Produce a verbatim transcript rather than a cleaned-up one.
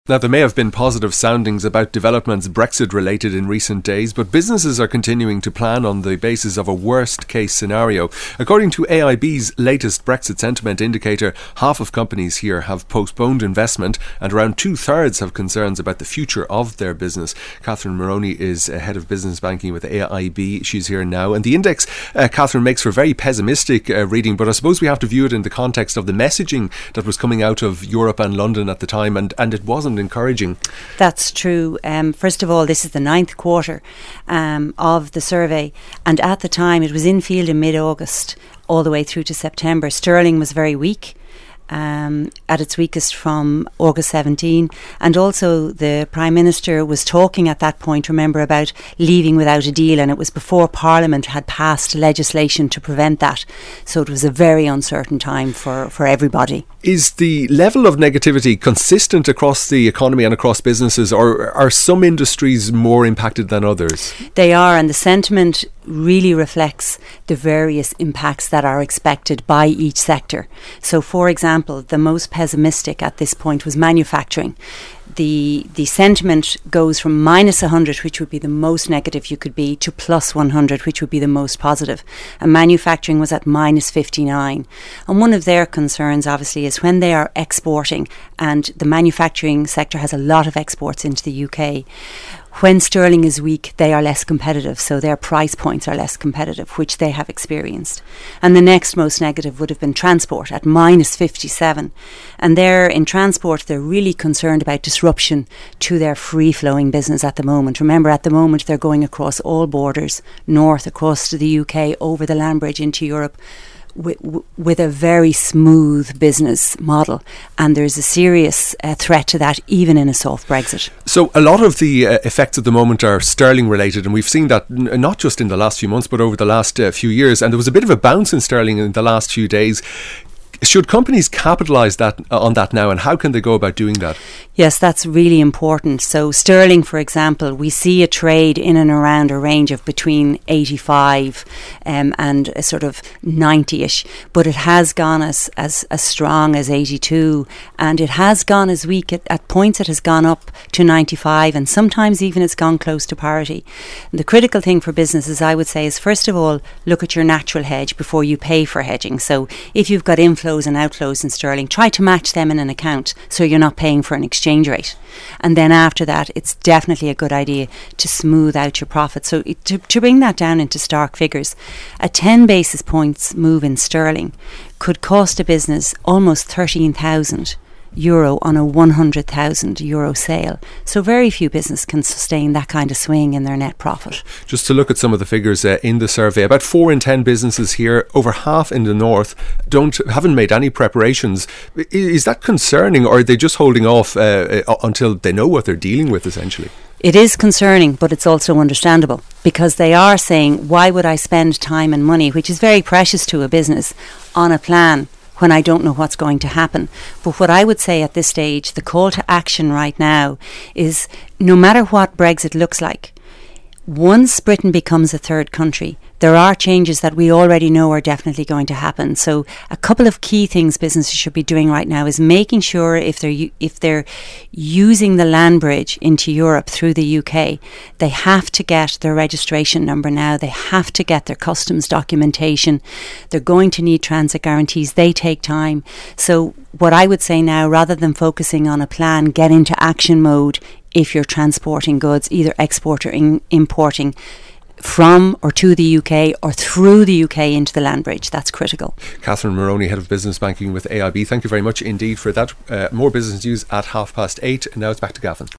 Now, there may have been positive soundings about developments Brexit related in recent days, but businesses are continuing to plan on the basis of a worst case scenario. According to A I B's latest Brexit sentiment indicator, half of companies here have postponed investment and around two thirds have concerns about the future of their business. Catherine Moroney is uh, head of business banking with A I B. She's here now. And the index, uh, Catherine, makes for very pessimistic uh, reading, but I suppose we have to view it in the context of the messaging that was coming out of Europe and London at the time, and, and it wasn't encouraging. That's true. Um, first of all, this is the ninth quarter um, of the survey, and at the time it was in field in mid-August all the way through to September. Sterling was very weak. Um, at its weakest from August seventeenth, and also the Prime Minister was talking at that point, remember, about leaving without a deal, and it was before Parliament had passed legislation to prevent that, so it was a very uncertain time for, for everybody. Is the level of negativity consistent across the economy and across businesses, or are some industries more impacted than others? They are, and the sentiment really reflects the various impacts that are expected by each sector. So, for example, the most pessimistic at this point was manufacturing. The the sentiment goes from minus one hundred, which would be the most negative you could be, to plus one hundred, which would be the most positive. And manufacturing was at minus fifty-nine. And one of their concerns, obviously, is when they are exporting, and the manufacturing sector has a lot of exports into the U K. When sterling is weak, they are less competitive, so their price points are less competitive, which they have experienced. And the next most negative would have been transport at minus fifty-seven. And there in transport, they're really concerned about disruption to their free-flowing business at the moment. Remember, at the moment, they're going across all borders, north, across to the U K, over the land bridge into Europe, With, with a very smooth business model, and there's a serious uh, threat to that even in a soft Brexit. So a lot of the uh, effects at the moment are sterling related, and we've seen that n- not just in the last few months but over the last uh, few years, and there was a bit of a bounce in sterling in the last few days. Should companies capitalise that uh, on that now, and how can they go about doing that? Yes, that's really important. So sterling, for example, we see a trade in and around a range of between eighty-five um, and a sort of ninety-ish, but it has gone as, as, as strong as eighty-two, and it has gone as weak. At, at points it has gone up to ninety-five, and sometimes even it's gone close to parity. And the critical thing for businesses, I would say, is first of all, look at your natural hedge before you pay for hedging. So if you've got inflows and outflows in sterling, try to match them in an account so you're not paying for an exchange rate. And then after that, it's definitely a good idea to smooth out your profits. So it, to, to bring that down into stark figures, a ten basis points move in sterling could cost a business almost thirteen thousand euro on a one hundred thousand euro sale. So very few businesses can sustain that kind of swing in their net profit. Just to look at some of the figures uh, in the survey, about four in ten businesses here, over half in the north, don't haven't made any preparations. I, is that concerning, or are they just holding off uh, uh, until they know what they're dealing with, essentially? It is concerning, but it's also understandable, because they are saying, why would I spend time and money, which is very precious to a business, on a plan when I don't know what's going to happen. But what I would say at this stage, the call to action right now is, no matter what Brexit looks like, once Britain becomes a third country, there are changes that we already know are definitely going to happen. So a couple of key things businesses should be doing right now is making sure if they're u- if they're using the land bridge into Europe through the U K, they have to get their registration number now. They have to get their customs documentation. They're going to need transit guarantees. They take time. So what I would say now, rather than focusing on a plan, get into action mode if you're transporting goods, either export or in- importing from or to the U K or through the U K into the land bridge. That's critical. Catherine Moroney, Head of Business Banking with A I B. Thank you very much indeed for that. Uh, more business news at half past eight. Now it's back to Gavin.